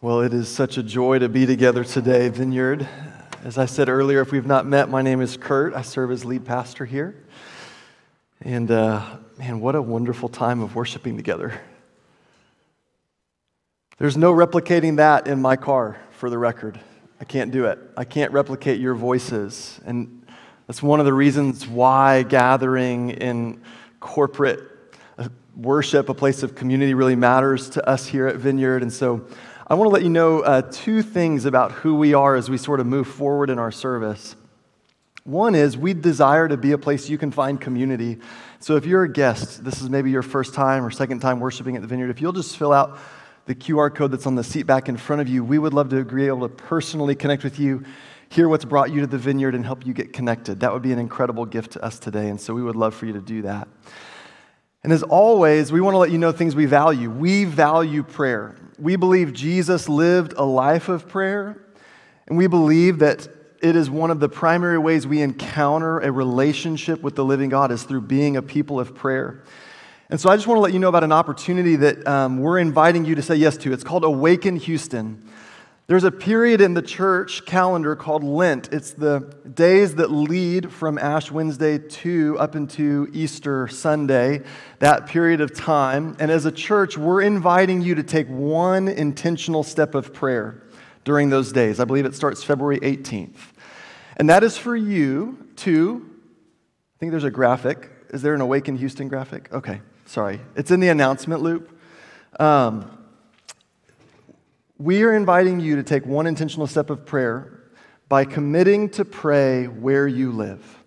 Well, it is such a joy to be together today, Vineyard. As I said earlier, if we've not met, my name is Kurt. I serve as lead pastor here. And man, what a wonderful time of worshiping together. There's no replicating that in my car, for the record. I can't do it. I can't replicate your voices. And that's one of the reasons why gathering in corporate worship, a place of community, really matters to us here at Vineyard. And so I want to let you know two things about who we are as we sort of move forward in our service. One is we desire to be a place you can find community. So if you're a guest, this is maybe your first time or second time worshiping at the Vineyard, if you'll just fill out the QR code that's on the seat back in front of you, we would love to be able to personally connect with you, hear what's brought you to the Vineyard, and help you get connected. That would be an incredible gift to us today, and so we would love for you to do that. And as always, we want to let you know things we value. We value prayer. We believe Jesus lived a life of prayer, and we believe that it is one of the primary ways we encounter a relationship with the living God is through being a people of prayer. And so I just want to let you know about an opportunity that we're inviting you to say yes to. It's called Awaken Houston. There's a period in the church calendar called Lent. It's the days that lead from Ash Wednesday to up into Easter Sunday, that period of time. And as a church, we're inviting you to take one intentional step of prayer during those days. I believe it starts February 18th. And that is for you to, I think there's a graphic. Is there an Awaken Houston graphic? Okay, sorry. It's in the announcement loop. We are inviting you to take one intentional step of prayer by committing to pray where you live.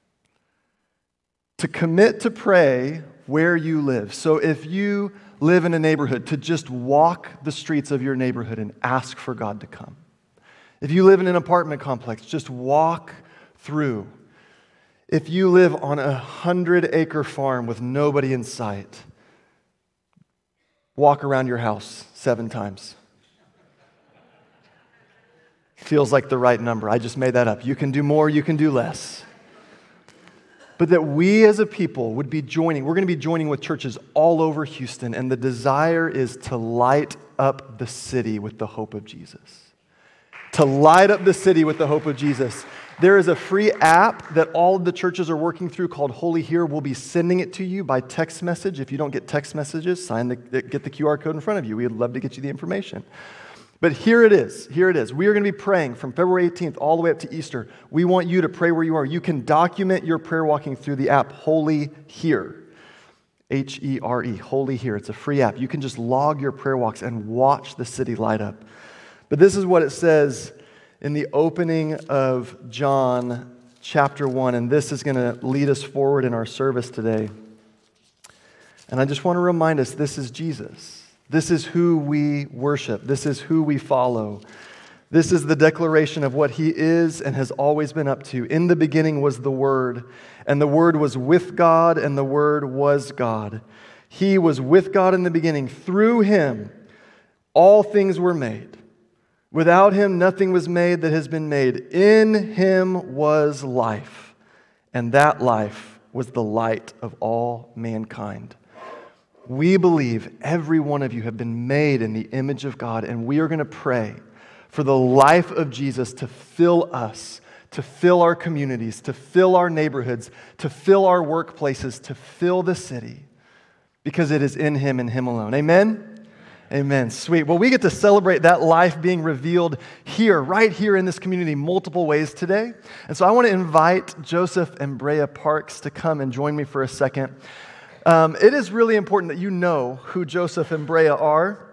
To commit to pray where you live. So if you live in a neighborhood, to just walk the streets of your neighborhood and ask for God to come. If you live in an apartment complex, just walk through. If you live on a 100-acre farm with nobody in sight, walk around your house 7 times. Feels like the right number. I just made that up. You can do more, you can do less. But that we as a people would be joining. We're going to be joining with churches all over Houston, and the desire is to light up the city with the hope of Jesus. To light up the city with the hope of Jesus. There is a free app that all of the churches are working through called Holy Here. We'll be sending it to you by text message. If you don't get text messages, get the QR code in front of you. We'd love to get you the information. But here it is. Here it is. We are going to be praying from February 18th all the way up to Easter. We want you to pray where you are. You can document your prayer walking through the app Holy Here. Here, Holy Here. It's a free app. You can just log your prayer walks and watch the city light up. But this is what it says in the opening of John chapter 1, and this is going to lead us forward in our service today. And I just want to remind us, this is Jesus. This is who we worship. This is who we follow. This is the declaration of what He is and has always been up to. In the beginning was the Word, and the Word was with God, and the Word was God. He was with God in the beginning. Through Him, all things were made. Without Him, nothing was made that has been made. In Him was life, and that life was the light of all mankind. We believe every one of you have been made in the image of God, and we are going to pray for the life of Jesus to fill us, to fill our communities, to fill our neighborhoods, to fill our workplaces, to fill the city, because it is in Him and Him alone. Amen? Amen. Sweet. Well, we get to celebrate that life being revealed here, right here in this community, multiple ways today. And so I want to invite Joseph and Brea Parks to come and join me for a second. It is really important that you know who Joseph and Brea are.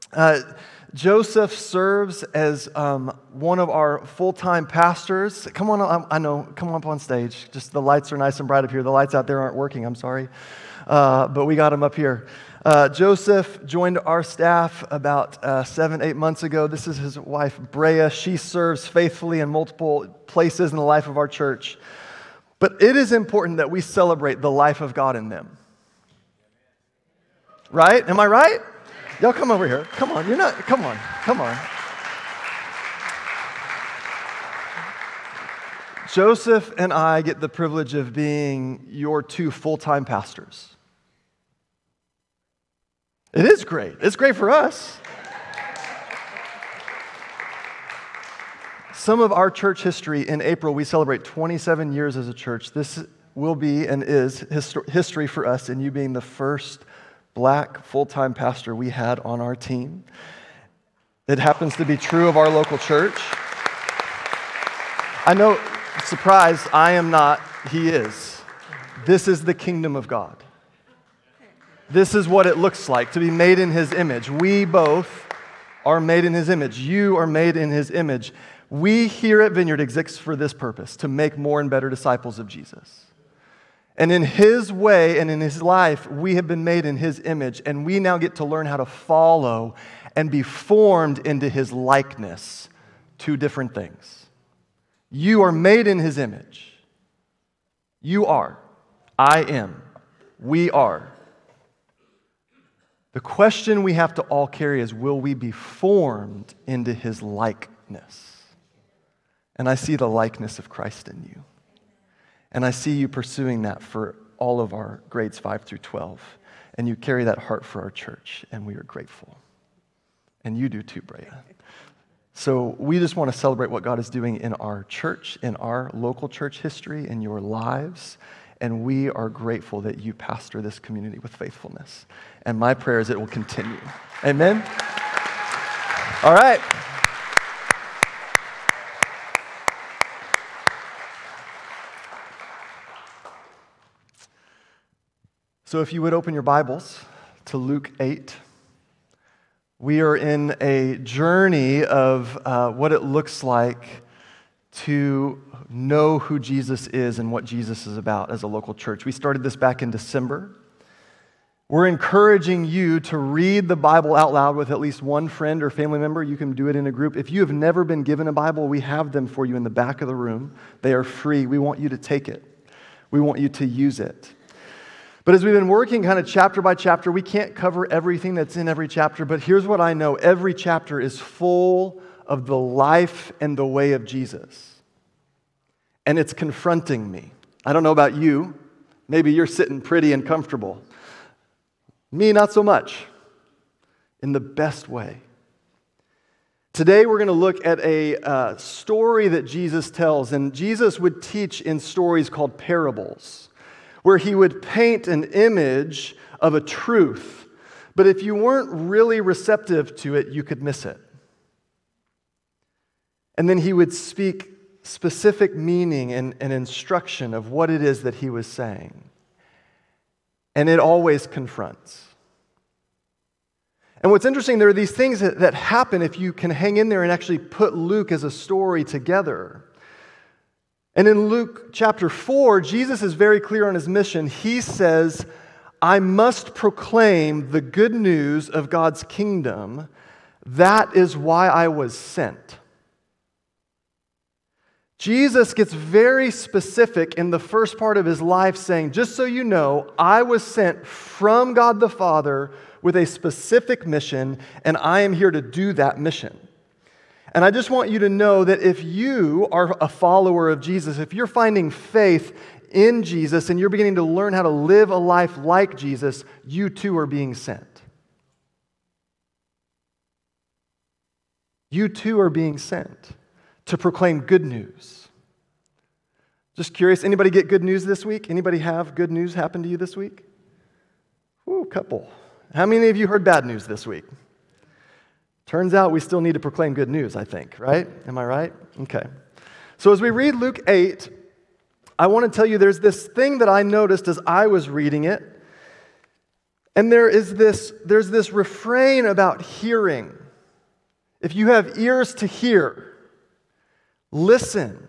Joseph serves as one of our full-time pastors. Come on, I know, come up on stage. Just the lights are nice and bright up here. The lights out there aren't working, I'm sorry. But we got him up here. Joseph joined our staff about 7-8 months ago. This is his wife, Brea. She serves faithfully in multiple places in the life of our church. But it is important that we celebrate the life of God in them. Right? Am I right? Y'all come over here. Come on. Come on. Joseph and I get the privilege of being your 2 full-time pastors. It is great. It's great for us. some of our church history. In April, we celebrate 27 years as a church. This will be and is history for us, and you being the first Black full-time pastor we had on our team. It happens to be true of our local church. I know, surprise, I am not, he is. This is the kingdom of God. This is what it looks like to be made in his image. We both are made in his image. You are made in his image. We here at Vineyard exist for this purpose, to make more and better disciples of Jesus. And in his way and in his life, we have been made in his image, and we now get to learn how to follow and be formed into his likeness. Two different things. You are made in his image. You are. I am. We are. The question we have to all carry is, will we be formed into his likeness? And I see the likeness of Christ in you. And I see you pursuing that for all of our grades 5 through 12. And you carry that heart for our church, and we are grateful. And you do too, Brea. So we just want to celebrate what God is doing in our church, in our local church history, in your lives. And we are grateful that you pastor this community with faithfulness. And my prayer is it will continue. Amen? All right. So if you would open your Bibles to Luke 8. We are in a journey of what it looks like to know who Jesus is and what Jesus is about as a local church. We started this back in December. We're encouraging you to read the Bible out loud with at least one friend or family member. You can do it in a group. If you have never been given a Bible, we have them for you in the back of the room. They are free. We want you to take it. We want you to use it. But as we've been working kind of chapter by chapter, we can't cover everything that's in every chapter, but here's what I know. Every chapter is full of the life and the way of Jesus. And it's confronting me. I don't know about you. Maybe you're sitting pretty and comfortable. Me, not so much. In the best way. Today we're going to look at a story that Jesus tells, and Jesus would teach in stories called parables, where he would paint an image of a truth, but if you weren't really receptive to it, you could miss it. And then he would speak specific meaning and instruction of what it is that he was saying. And it always confronts. And what's interesting, there are these things that happen if you can hang in there and actually put Luke as a story together. And in Luke chapter 4, Jesus is very clear on his mission. He says, I must proclaim the good news of God's kingdom. That is why I was sent. Jesus gets very specific in the first part of his life, saying, just so you know, I was sent from God the Father with a specific mission, and I am here to do that mission. And I just want you to know that if you are a follower of Jesus, if you're finding faith in Jesus and you're beginning to learn how to live a life like Jesus, you too are being sent. You too are being sent to proclaim good news. Just curious, anybody get good news this week? Anybody have good news happen to you this week? Ooh, couple. How many of you heard bad news this week? Turns out we still need to proclaim good news, I think, right? Am I right? Okay. So as we read Luke 8, I want to tell you there's this thing that I noticed as I was reading it. And there's this refrain about hearing. If you have ears to hear, listen.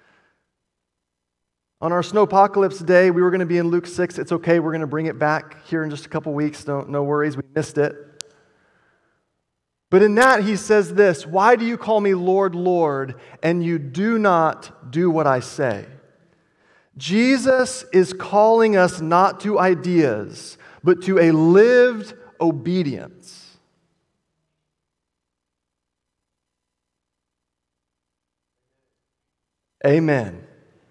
On our Snowpocalypse day, we were going to be in Luke 6. It's okay, we're going to bring it back here in just a couple weeks. No worries, we missed it. But in that, he says this, why do you call me Lord, Lord, and you do not do what I say? Jesus is calling us not to ideas, but to a lived obedience. Amen.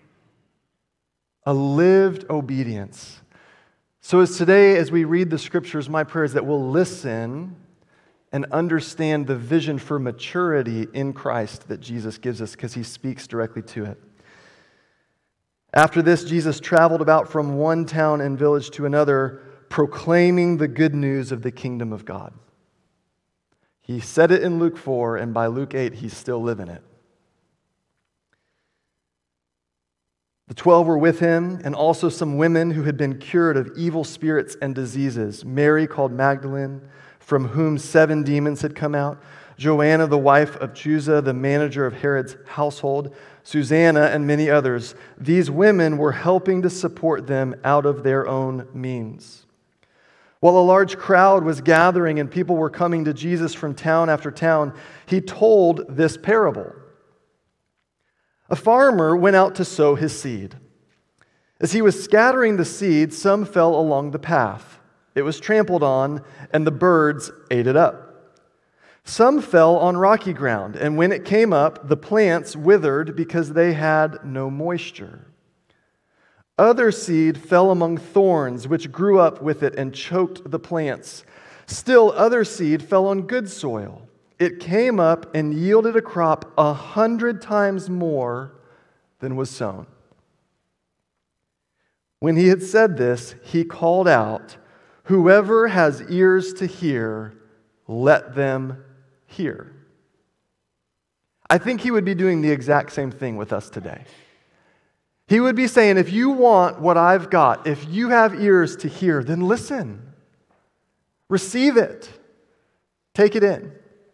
A lived obedience. So as we read the scriptures, my prayer is that we'll listen and understand the vision for maturity in Christ that Jesus gives us because he speaks directly to it. After this, Jesus traveled about from one town and village to another, proclaiming the good news of the kingdom of God. He said it in Luke 4, and by Luke 8, he's still living it. The 12 were with him, and also some women who had been cured of evil spirits and diseases. Mary, called Magdalene, from whom 7 demons had come out. Joanna, the wife of Chuza, the manager of Herod's household. Susanna, and many others. These women were helping to support them out of their own means. While a large crowd was gathering and people were coming to Jesus from town after town, he told this parable. A farmer went out to sow his seed. As he was scattering the seed, some fell along the path. It was trampled on, and the birds ate it up. Some fell on rocky ground, and when it came up, the plants withered because they had no moisture. Other seed fell among thorns, which grew up with it and choked the plants. Still, other seed fell on good soil. It came up and yielded a crop 100 times more than was sown. When he had said this, he called out, "Whoever has ears to hear, let them hear." I think he would be doing the exact same thing with us today. He would be saying, if you want what I've got, if you have ears to hear, then listen. Receive it. Take it in.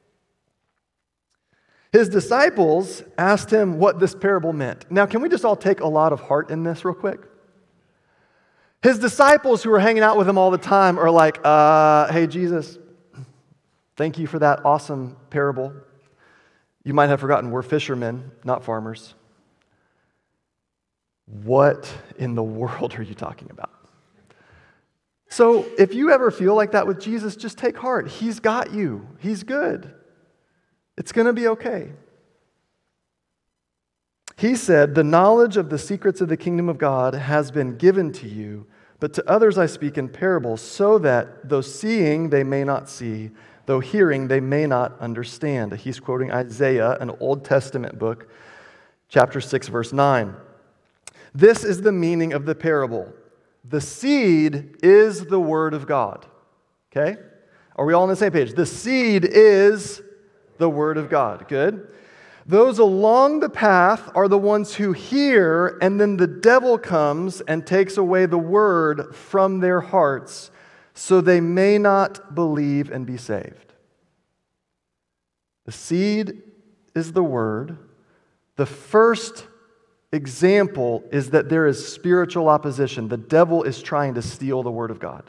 His disciples asked him what this parable meant. Now, can we just all take a lot of heart in this real quick? His disciples who are hanging out with him all the time are like, hey, Jesus, thank you for that awesome parable. You might have forgotten, we're fishermen, not farmers. What in the world are you talking about? So if you ever feel like that with Jesus, just take heart. He's got you. He's good. It's going to be okay. He said, "The knowledge of the secrets of the kingdom of God has been given to you, but to others I speak in parables, so that though seeing they may not see, though hearing they may not understand." He's quoting Isaiah, an Old Testament book, chapter 6, verse 9. This is the meaning of the parable. The seed is the word of God. Okay? Are we all on the same page? The seed is the word of God. Good. Those along the path are the ones who hear, and then the devil comes and takes away the word from their hearts, so they may not believe and be saved. The seed is the word. The first example is that there is spiritual opposition. The devil is trying to steal the word of God.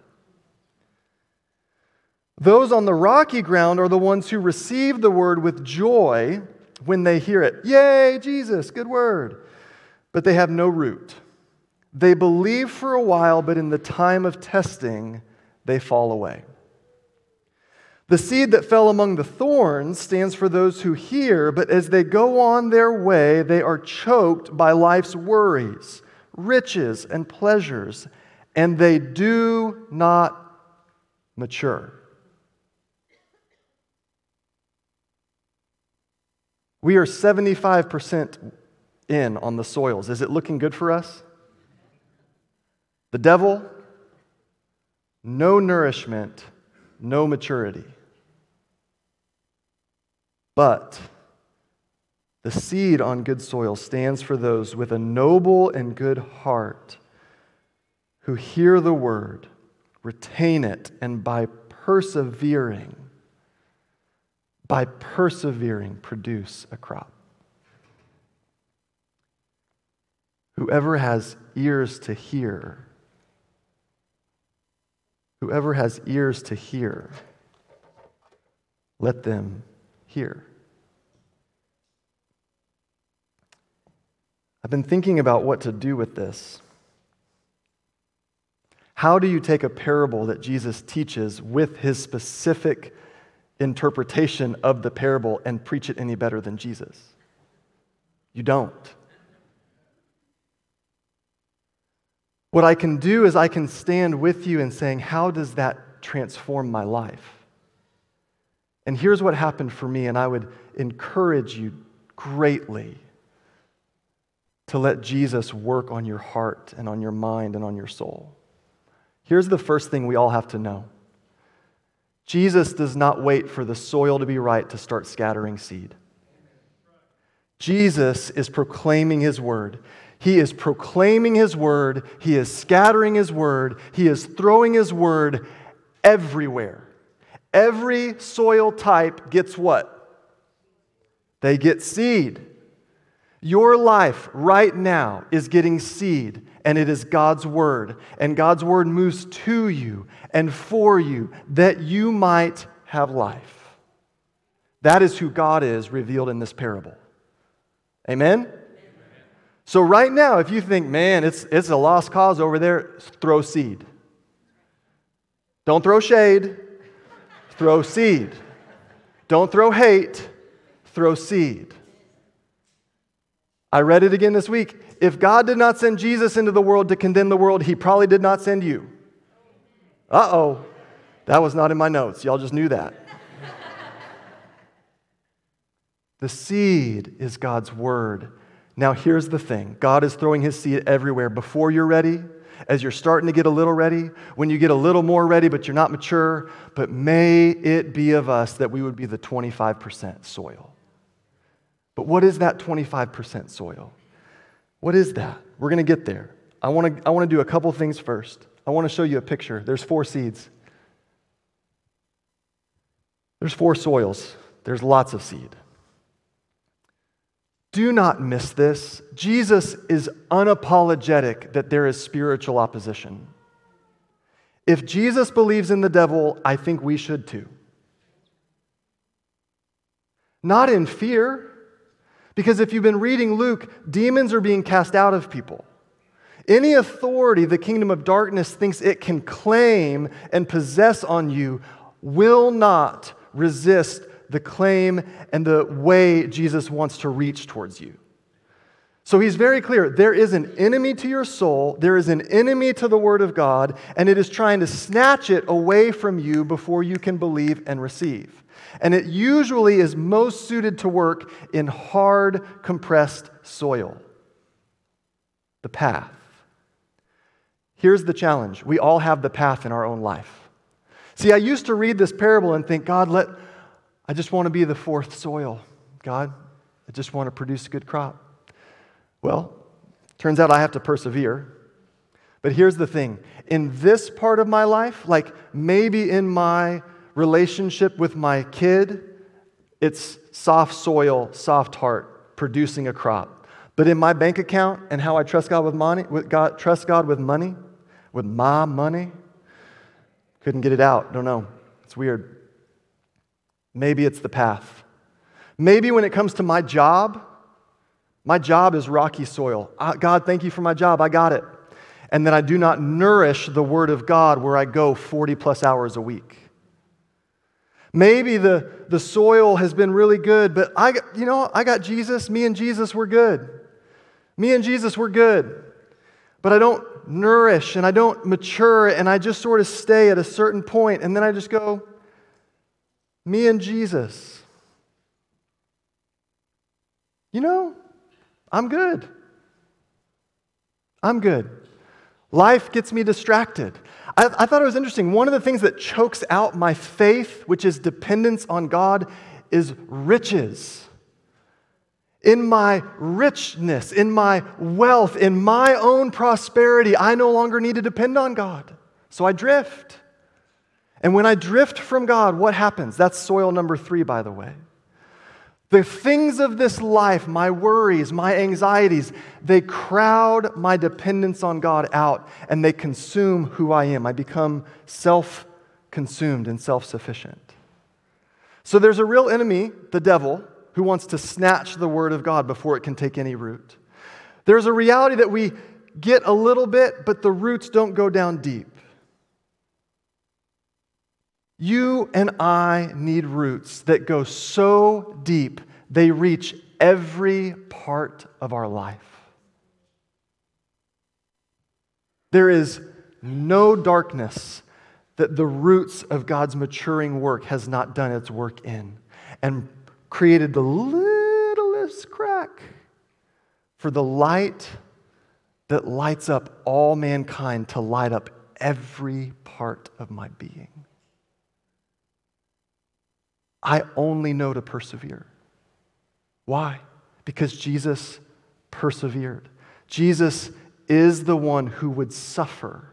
Those on the rocky ground are the ones who receive the word with joy when they hear it. Yay, Jesus, good word. But they have no root. They believe for a while, but in the time of testing, they fall away. The seed that fell among the thorns stands for those who hear, but as they go on their way, they are choked by life's worries, riches, and pleasures, and they do not mature. We are 75% in on the soils. Is it looking good for us? The devil, no nourishment, no maturity. But the seed on good soil stands for those with a noble and good heart who hear the word, retain it, and by persevering, produce a crop. Whoever has ears to hear, let them hear. I've been thinking about what to do with this. How do you take a parable that Jesus teaches with his specific interpretation of the parable and preach it any better than Jesus? You don't. What I can do is I can stand with you and saying, how does that transform my life? And here's what happened for me, and I would encourage you greatly to let Jesus work on your heart and on your mind and on your soul. Here's the first thing we all have to know. Jesus does not wait for the soil to be right to start scattering seed. Jesus is proclaiming His word. He is proclaiming His word. He is scattering His word. He is throwing His word everywhere. Every soil type gets what? They get seed. Your life right now is getting seed, and it is God's word. And God's word moves to you and for you that you might have life. That is who God is revealed in this parable. Amen? So right now, if you think, man, it's a lost cause over there, throw seed. Don't throw shade, throw seed. Don't throw hate, throw seed. I read it again this week. If God did not send Jesus into the world to condemn the world, He probably did not send you. Uh-oh. That was not in my notes. Y'all just knew that. The seed is God's word. Now here's the thing. God is throwing His seed everywhere. Before you're ready, as you're starting to get a little ready, when you get a little more ready but you're not mature, but may it be of us that we would be the 25% soil. But what is that 25% soil? What is that? We're going to get there. I want to do a couple things first. I want to show you a picture. There's 4 seeds. There's 4 soils. There's lots of seed. Do not miss this. Jesus is unapologetic that there is spiritual opposition. If Jesus believes in the devil, I think we should too. Not in fear. Because if you've been reading Luke, demons are being cast out of people. Any authority the kingdom of darkness thinks it can claim and possess on you will not resist the claim and the way Jesus wants to reach towards you. So He's very clear. There is an enemy to your soul. There is an enemy to the Word of God, and it is trying to snatch it away from you before you can believe and receive. And it usually is most suited to work in hard, compressed soil. The path. Here's the challenge. We all have the path in our own life. See, I used to read this parable and think, God, I just want to be the 4th soil. God, I just want to produce a good crop. Well, turns out I have to persevere. But here's the thing. In this part of my life, like maybe in my relationship with my kid, it's soft soil, soft heart, producing a crop. But in my bank account and how I trust God with money, with my money, couldn't get it out. Don't know. It's weird. Maybe it's the path. Maybe when it comes to my job is rocky soil. God, thank you for my job. I got it. And then I do not nourish the Word of God where I go 40 plus hours a week. Maybe the soil has been really good, but I got Jesus. Me and Jesus were good. But I don't nourish and I don't mature and I just sort of stay at a certain point and then I just go, me and Jesus. I'm good. Life gets me distracted. I thought it was interesting. One of the things that chokes out my faith, which is dependence on God, is riches. In my richness, in my wealth, in my own prosperity, I no longer need to depend on God. So I drift. And when I drift from God, what happens? That's soil number 3, by the way. The things of this life, my worries, my anxieties, they crowd my dependence on God out and they consume who I am. I become self-consumed and self-sufficient. So there's a real enemy, the devil, who wants to snatch the Word of God before it can take any root. There's a reality that we get a little bit, but the roots don't go down deep. You and I need roots that go so deep, they reach every part of our life. There is no darkness that the roots of God's maturing work has not done its work in, and created the littlest crack for the light that lights up all mankind to light up every part of my being. I only know to persevere. Why? Because Jesus persevered. Jesus is the one who would suffer.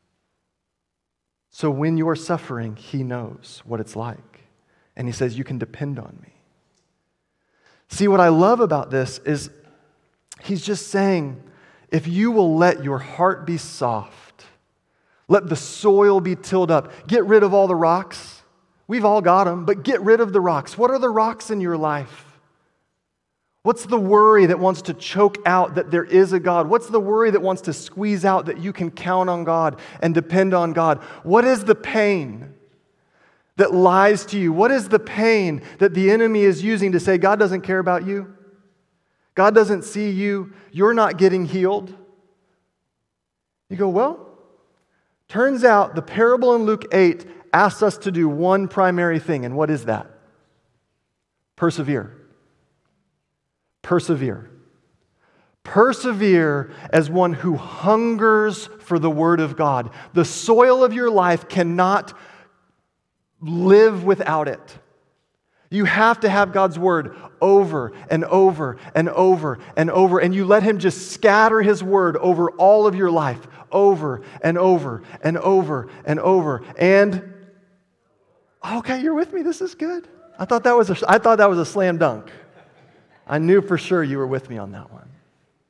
So when you're suffering, he knows what it's like. And he says, you can depend on me. See, what I love about this is he's just saying, if you will let your heart be soft, let the soil be tilled up, get rid of all the rocks. We've all got them, but get rid of the rocks. What are the rocks in your life? What's the worry that wants to choke out that there is a God? What's the worry that wants to squeeze out that you can count on God and depend on God? What is the pain that lies to you? What is the pain that the enemy is using to say, God doesn't care about you? God doesn't see you. You're not getting healed. You go, well, turns out the parable in Luke 8 asks us to do one primary thing, and what is that? Persevere. Persevere. Persevere as one who hungers for the Word of God. The soil of your life cannot live without it. You have to have God's Word over and over and over and over, and you let Him just scatter His Word over all of your life, over and over and over and over. And okay, you're with me. This is good. I thought that was a slam dunk. I knew for sure you were with me on that one.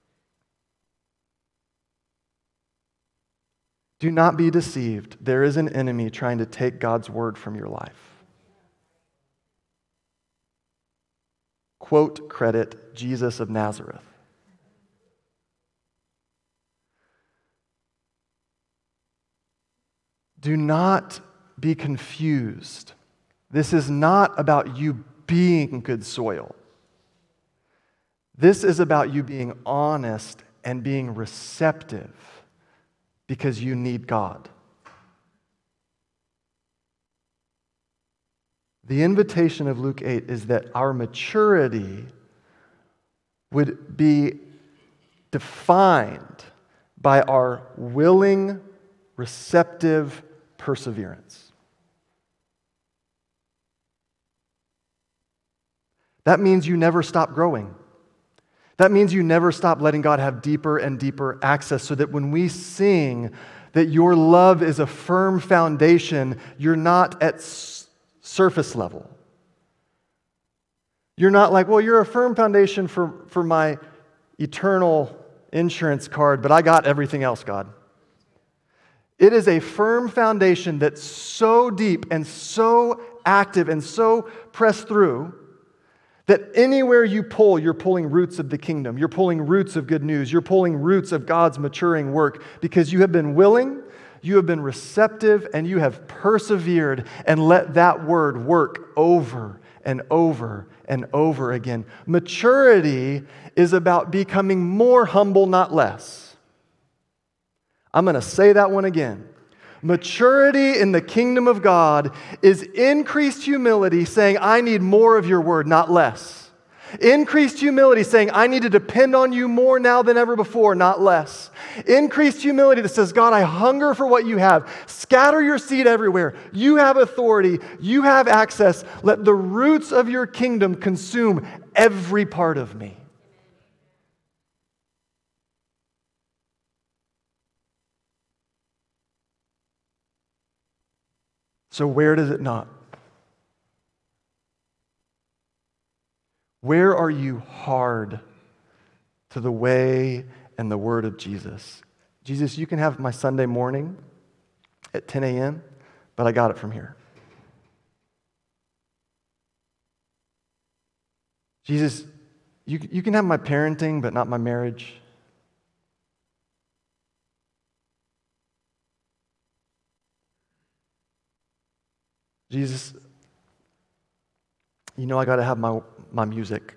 Do not be deceived. There is an enemy trying to take God's word from your life. Quote, credit, Jesus of Nazareth. Do not be confused. This is not about you being good soil. This is about you being honest and being receptive because you need God. The invitation of Luke 8 is that our maturity would be defined by our willing, receptive perseverance. That means you never stop growing. That means you never stop letting God have deeper and deeper access, so that when we sing that your love is a firm foundation, you're not at surface level. You're not like, well, you're a firm foundation for my eternal insurance card, but I got everything else, God. It is a firm foundation that's so deep and so active and so pressed through that anywhere you pull, you're pulling roots of the kingdom. You're pulling roots of good news. You're pulling roots of God's maturing work because you have been willing, you have been receptive, and you have persevered and let that word work over and over and over again. Maturity is about becoming more humble, not less. I'm going to say that one again. Maturity in the kingdom of God is increased humility, saying, I need more of your word, not less. Increased humility, saying, I need to depend on you more now than ever before, not less. Increased humility that says, God, I hunger for what you have. Scatter your seed everywhere. You have authority. You have access. Let the roots of your kingdom consume every part of me. So where does it not? Where are you hard to the way and the word of Jesus? Jesus, you can have my Sunday morning at 10 a.m., but I got it from here. Jesus, you can have my parenting, but not my marriage. Jesus, you know I got to have my music.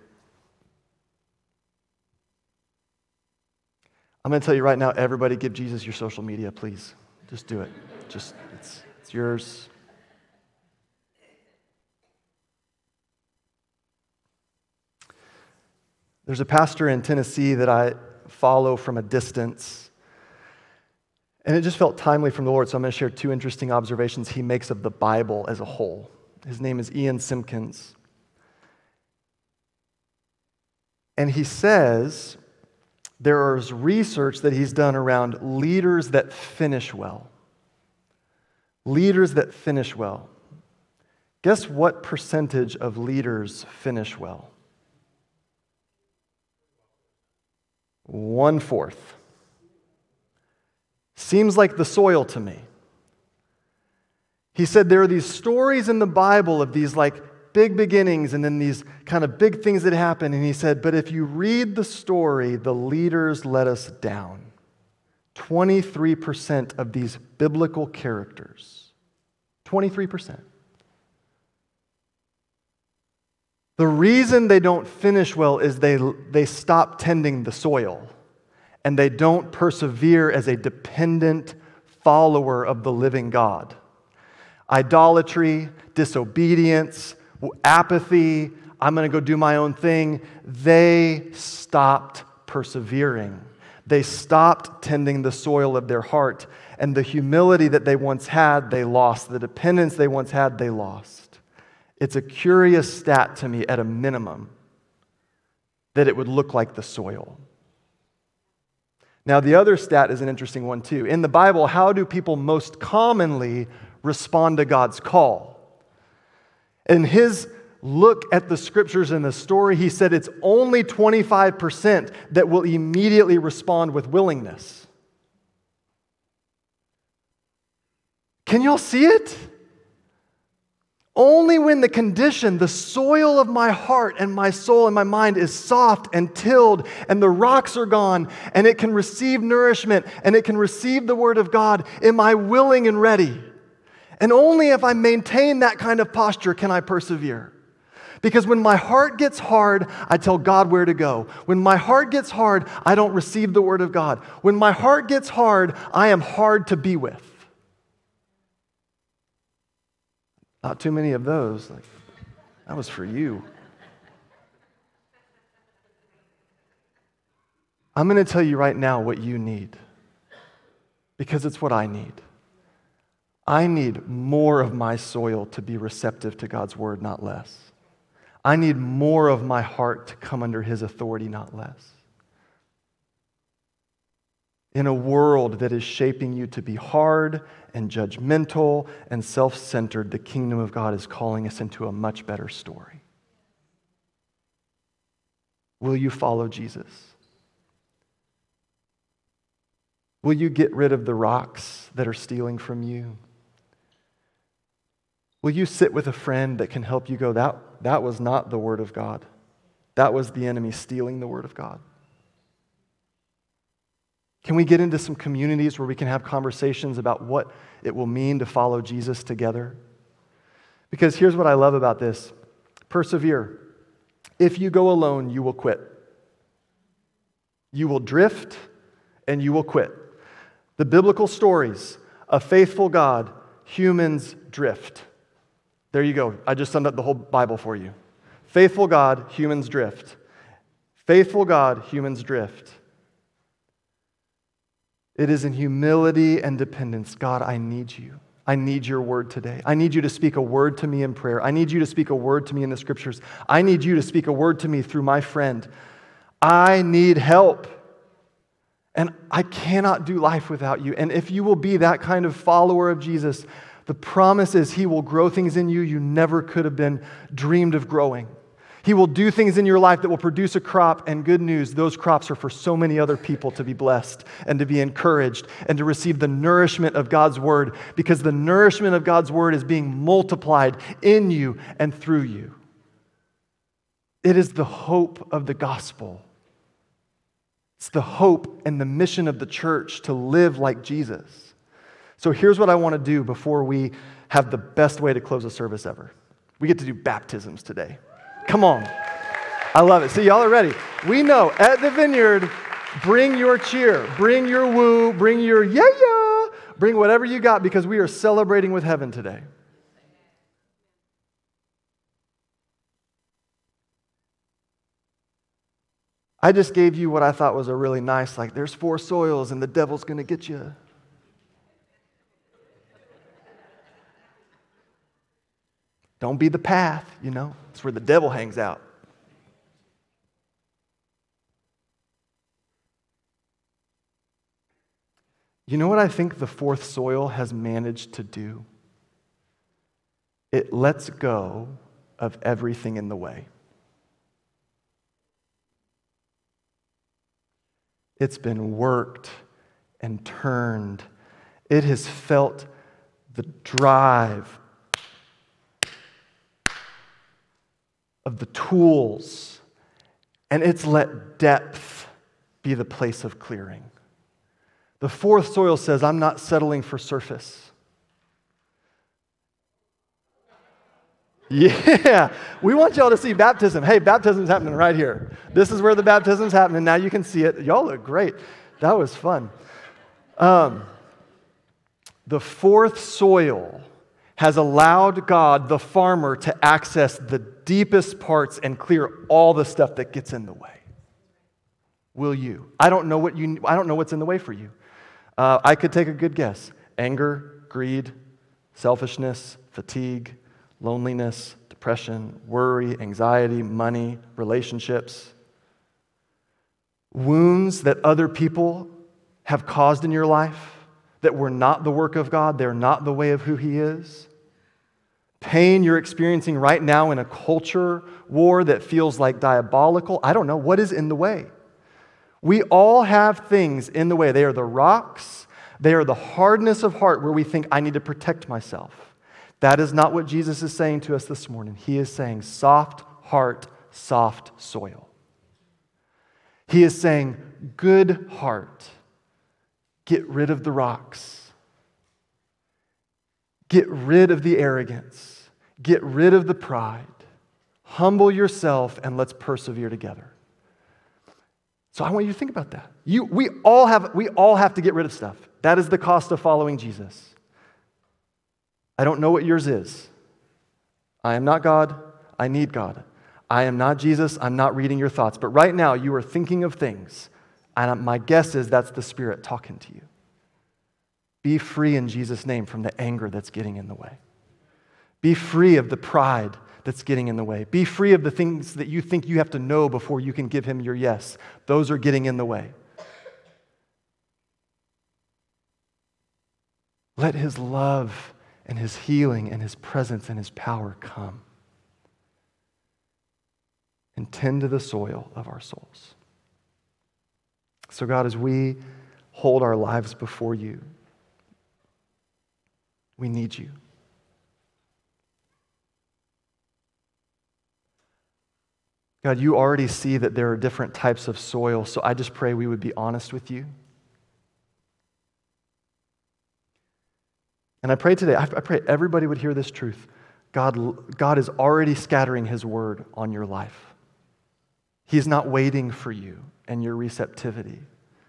I'm going to tell you right now, everybody give Jesus your social media, please. Just do it. It's It's yours. There's a pastor in Tennessee that I follow from a distance, and it just felt timely from the Lord, so I'm going to share two interesting observations he makes of the Bible as a whole. His name is Ian Simpkins. And he says there is research that he's done around leaders that finish well. Leaders that finish well. Guess what percentage of leaders finish well? 1/4. Seems like the soil to me. He said there are these stories in the Bible of these like big beginnings and then these kind of big things that happen. And he said, but if you read the story, the leaders let us down. 23% of these biblical characters. 23%. The reason they don't finish well is they stop tending the soil and they don't persevere as a dependent follower of the living God. Idolatry, disobedience, apathy, I'm going to go do my own thing. They stopped persevering. They stopped tending the soil of their heart. And the humility that they once had, they lost. The dependence they once had, they lost. It's a curious stat to me, at a minimum, that it would look like the soil. Now, the other stat is an interesting one, too. In the Bible, how do people most commonly respond to God's call? In his look at the scriptures and the story, he said it's only 25% that will immediately respond with willingness. Can y'all see it? Only when the condition, the soil of my heart and my soul and my mind is soft and tilled and the rocks are gone and it can receive nourishment and it can receive the word of God, am I willing and ready. And only if I maintain that kind of posture can I persevere. Because when my heart gets hard, I tell God where to go. When my heart gets hard, I don't receive the word of God. When my heart gets hard, I am hard to be with. Not too many of those. Like, that was for you. I'm going to tell you right now what you need. Because it's what I need. I need more of my soil to be receptive to God's word, not less. I need more of my heart to come under his authority, not less. In a world that is shaping you to be hard and judgmental and self-centered, the kingdom of God is calling us into a much better story. Will you follow Jesus? Will you get rid of the rocks that are stealing from you? Will you sit with a friend that can help you go, that was not the word of God. That was the enemy stealing the word of God. Can we get into some communities where we can have conversations about what it will mean to follow Jesus together? Because here's what I love about this. Persevere. If you go alone, you will quit. You will drift and you will quit. The biblical stories, a faithful God, humans drift. There you go. I just summed up the whole Bible for you. Faithful God, humans drift. Faithful God, humans drift. It is in humility and dependence. God, I need you. I need your word today. I need you to speak a word to me in prayer. I need you to speak a word to me in the scriptures. I need you to speak a word to me through my friend. I need help. And I cannot do life without you. And if you will be that kind of follower of Jesus, the promise is he will grow things in you you never could have been dreamed of growing. He will do things in your life that will produce a crop, and good news, those crops are for so many other people to be blessed and to be encouraged and to receive the nourishment of God's word, because the nourishment of God's word is being multiplied in you and through you. It is the hope of the gospel. It's the hope and the mission of the church to live like Jesus. So here's what I want to do before we have the best way to close a service ever. We get to do baptisms today. Come on. I love it. See, y'all are ready. We know at the Vineyard, bring your cheer, bring your woo, bring your yeah-yeah, Bring whatever you got because we are celebrating with heaven today. I just gave you what I thought was a really nice, like, there's 4 soils and the devil's going to get you. Don't be the path, It's where the devil hangs out. You know what I think the 4th soil has managed to do? It lets go of everything in the way. It's been worked and turned. It has felt the drive of the tools, and it's let depth be the place of clearing. The 4th soil says, I'm not settling for surface. Yeah, we want y'all to see baptism. Hey, baptism's happening right here. This is where the baptism's happening. Now you can see it. Y'all look great. That was fun. The 4th soil has allowed God, the farmer, to access the deepest parts and clear all the stuff that gets in the way. Will you? I don't know what's in the way for you. I could take a good guess. Anger, greed, selfishness, fatigue, loneliness, depression, worry, anxiety, money, relationships. Wounds that other people have caused in your life that were not the work of God, they're not the way of who He is. Pain you're experiencing right now in a culture war that feels like diabolical. I don't know. What is in the way? We all have things in the way. They are the rocks. They are the hardness of heart where we think, I need to protect myself. That is not what Jesus is saying to us this morning. He is saying, soft heart, soft soil. He is saying, good heart, get rid of the rocks. Get rid of the arrogance. Get rid of the pride. Humble yourself and let's persevere together. So I want you to think about that. We all have to get rid of stuff. That is the cost of following Jesus. I don't know what yours is. I am not God. I need God. I am not Jesus. I'm not reading your thoughts. But right now, you are thinking of things. And my guess is that's the Spirit talking to you. Be free in Jesus' name from the anger that's getting in the way. Be free of the pride that's getting in the way. Be free of the things that you think you have to know before you can give Him your yes. Those are getting in the way. Let His love and His healing and His presence and His power come and tend to the soil of our souls. So God, as we hold our lives before you, we need you. God, you already see that there are different types of soil, so I just pray we would be honest with you. And I pray today, I pray everybody would hear this truth. God is already scattering His word on your life. He's not waiting for you and your receptivity.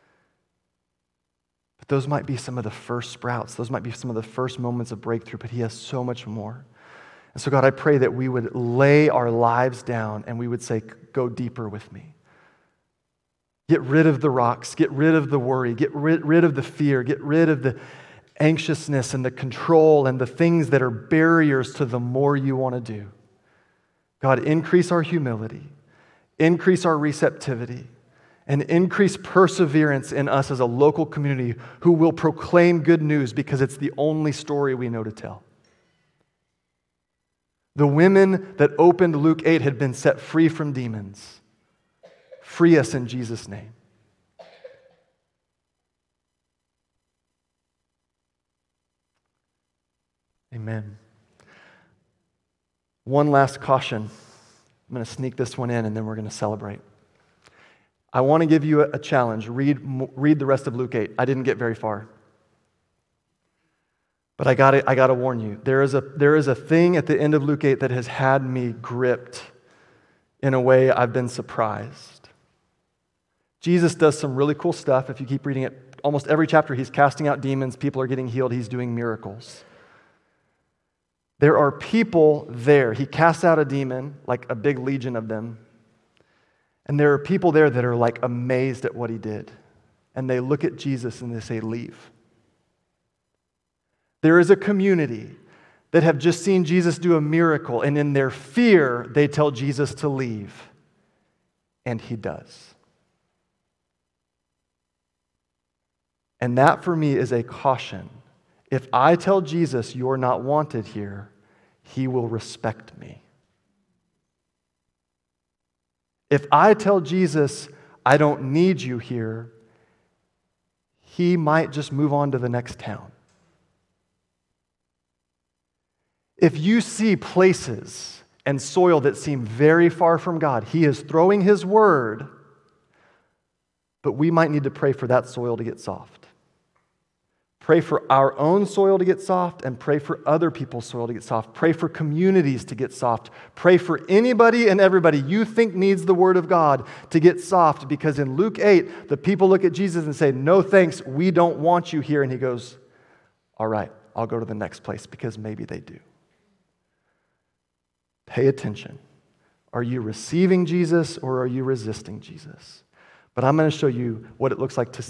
But those might be some of the first sprouts. Those might be some of the first moments of breakthrough, but He has so much more. And so God, I pray that we would lay our lives down and we would say, go deeper with me. Get rid of the rocks. Get rid of the worry. Get rid of the fear. Get rid of the anxiousness and the control and the things that are barriers to the more you want to do. God, increase our humility, increase our receptivity, and increase perseverance in us as a local community who will proclaim good news because it's the only story we know to tell. The women that opened Luke 8 had been set free from demons. Free us in Jesus' name. Amen. One last caution. I'm going to sneak this one in and then we're going to celebrate. I want to give you a challenge. Read the rest of Luke 8. I didn't get very far. But I got to warn you. There is a thing at the end of Luke 8 that has had me gripped in a way I've been surprised. Jesus does some really cool stuff. If you keep reading it, almost every chapter, he's casting out demons, people are getting healed, he's doing miracles. There are people there. He casts out a demon, like a big legion of them. And there are people there that are like amazed at what he did. And they look at Jesus and they say, leave. There is a community that have just seen Jesus do a miracle, and in their fear, they tell Jesus to leave. And he does. And that for me is a caution. If I tell Jesus you're not wanted here, he will respect me. If I tell Jesus I don't need you here, he might just move on to the next town. If you see places and soil that seem very far from God, he is throwing his word, but we might need to pray for that soil to get soft. Pray for our own soil to get soft, and pray for other people's soil to get soft. Pray for communities to get soft. Pray for anybody and everybody you think needs the word of God to get soft, because in Luke 8, the people look at Jesus and say, no thanks, we don't want you here. And he goes, all right, I'll go to the next place, because maybe they do. Pay attention. Are you receiving Jesus or are you resisting Jesus? But I'm going to show you what it looks like to